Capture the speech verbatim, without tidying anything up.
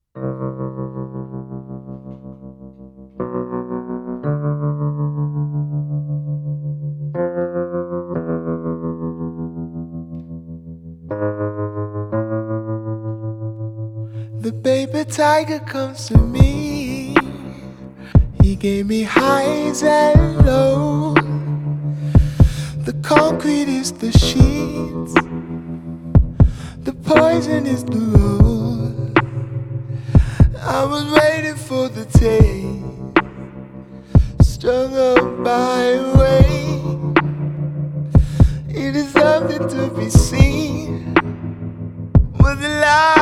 The baby tiger comes to me. He gave me highs and lows. The concrete is the sheets, the poison is the rose. I was waiting for the taste, strung up by weight. It is something to be seen, with the light.